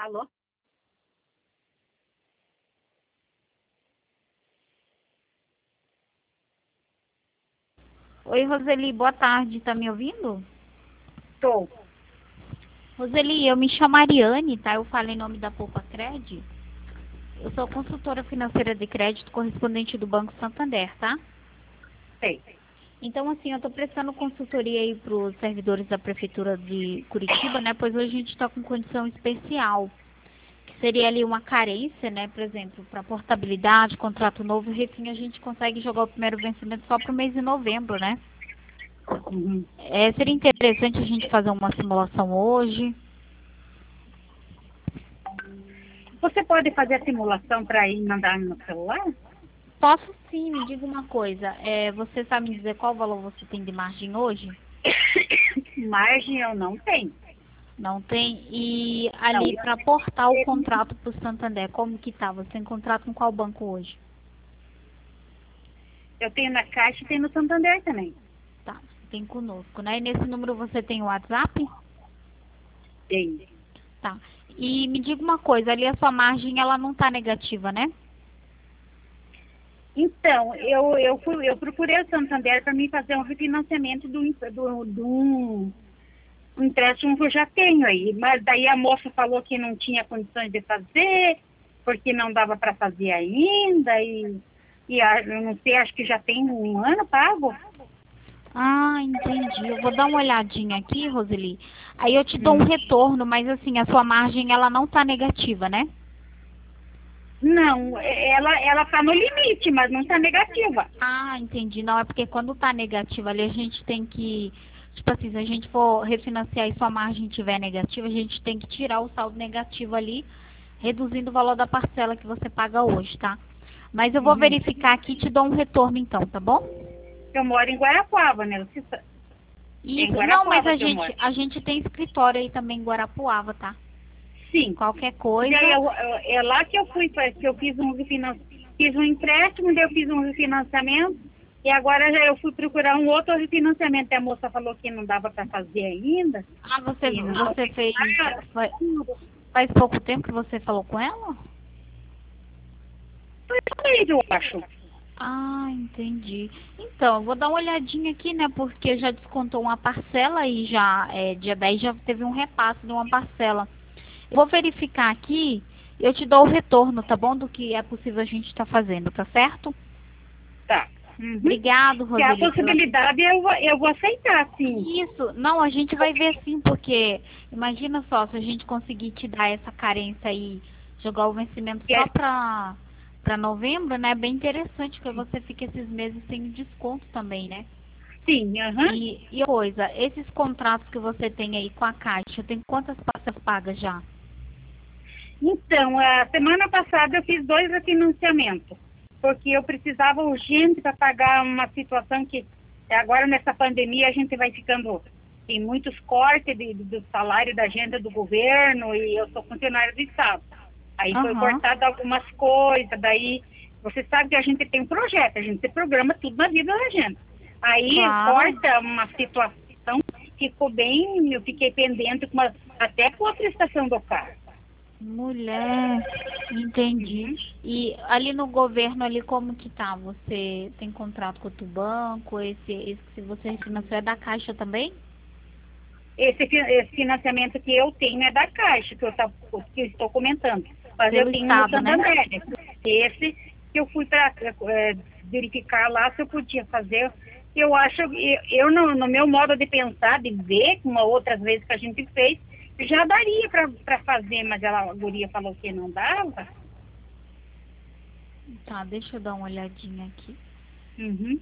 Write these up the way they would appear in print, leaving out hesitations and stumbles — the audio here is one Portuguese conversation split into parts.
Alô? Oi, Roseli, boa tarde, tá me ouvindo? Tô. Roseli, eu me chamo Ariane, tá? Eu falo em nome da Poupa-Cred. Eu sou consultora financeira de crédito correspondente do Banco Santander, tá? Sei. Então, assim, eu tô prestando consultoria aí pros servidores da Prefeitura de Curitiba, né? Pois hoje a gente tá com condição especial, que seria ali uma carência, né? Por exemplo, para portabilidade, contrato novo, e refim, a gente consegue jogar o primeiro vencimento só pro mês de novembro, né? Uhum. Seria interessante a gente fazer uma simulação hoje. Você pode fazer a simulação para ir mandar no celular? Posso sim, me diga uma coisa. Você sabe me dizer qual valor você tem de margem hoje? Margem eu não tenho. Não tem? E Não. ali para portar o contrato para o Santander, como que tá? Você tem contrato com qual banco hoje? Eu tenho na Caixa e tenho no Santander também. Tá, tem conosco, né? E nesse número você tem o WhatsApp? Tenho. Tá. E me diga uma coisa, ali a sua margem ela não tá negativa, né? Então, eu procurei o Santander para mim fazer um refinanciamento um empréstimo que eu já tenho aí. Mas daí a moça falou que não tinha condições de fazer, porque não dava para fazer ainda. Eu não sei, acho que já tem um ano pago. Ah, entendi. Eu vou dar uma olhadinha aqui, Roseli. Aí eu te dou um Hum. retorno, mas assim, a sua margem ela não tá negativa, né? Não, ela está no limite, mas não está negativa. Ah, entendi. Não, é porque quando tá negativa ali, a gente tem que, tipo assim, se a gente for refinanciar e sua margem tiver negativa, a gente tem que tirar o saldo negativo ali, reduzindo o valor da parcela que você paga hoje, tá? Mas eu vou Uhum. verificar aqui e te dou um retorno então, tá bom? Eu moro em Guarapuava, né? É em Isso, não, mas Guarapuava que eu moro. a gente tem escritório aí também em Guarapuava, tá? Sim. Qualquer E daí coisa, é lá que eu fui, que eu fiz um empréstimo, daí eu fiz um refinanciamento, e agora já eu fui procurar um outro refinanciamento. E a moça falou que não dava para fazer ainda. E não, você fez, faz pouco tempo que você falou com ela? eu acho. Ah, entendi. Então, eu vou dar uma olhadinha aqui, né? Porque já descontou uma parcela e já, dia 10 já teve um repasse de uma parcela. Eu vou verificar aqui, eu te dou o retorno, tá bom? Do que é possível a gente estar fazendo, tá certo? Tá. Uhum. Obrigado, Se há Roseli, pela... possibilidade, eu vou aceitar, sim. Isso, não, a gente vai ver sim, porque imagina só, se a gente conseguir te dar essa carência aí, jogar o vencimento Que só é- para novembro, né? Bem interessante que você fique esses meses sem desconto também, né? Sim, aham. E coisa, esses contratos que você tem aí com a Caixa, tem quantas parcelas pagas já? Então, a semana passada eu fiz 2 refinanciamentos, porque eu precisava urgente para pagar uma situação que agora nessa pandemia a gente vai ficando em muitos cortes do salário da agenda do governo e eu sou funcionária do Estado. Aí foi Aham, cortado algumas coisas, daí você sabe que a gente tem um projeto, a gente programa tudo na vida da gente. Aí claro. corta uma situação, ficou bem, eu fiquei pendente até com a prestação do carro. Mulher, entendi. Uhum. E ali no governo, ali como que tá? Você tem contrato com outro banco? Esse que você refinanciou é da Caixa também? Esse financiamento que eu tenho é da Caixa, que eu estou comentando. Mas eu Pelo tenho no Estado, né? Santander. Esse que eu fui para verificar lá se eu podia fazer. Eu acho, no meu modo de pensar, de ver, como outras vezes que a gente fez, já daria para fazer, mas a guria falou que não dava. Tá, deixa eu dar uma olhadinha aqui. Uhum.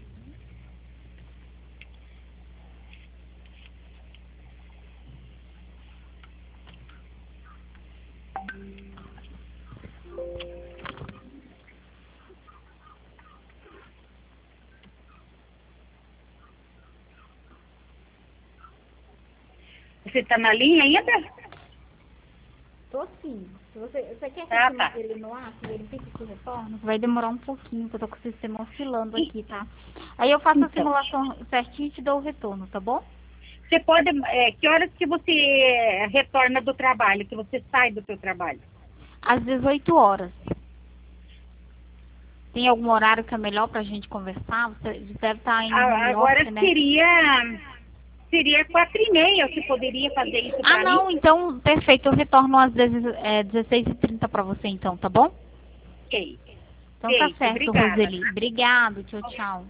Você está na linha ainda? Tô sim. Você quer que eu Ah, te tá. mande ele no ar? Verifique esse retorno? Vai demorar um pouquinho, que eu tô com o sistema oscilando aqui, tá? Aí eu faço a Então, simulação certinho e te dou o retorno, tá bom? Você pode, que horas que você retorna do trabalho, que você sai do seu trabalho? Às 18 horas. Tem algum horário que é melhor para a gente conversar? Você deve estar em home Agora office, né? seria 4h30, você poderia fazer isso para mim? Não, então, perfeito. Eu retorno às 16h30 para você, então, tá bom? Ok. Então tá Feito, certo, obrigada. Roseli. Obrigado, tchau, tchau.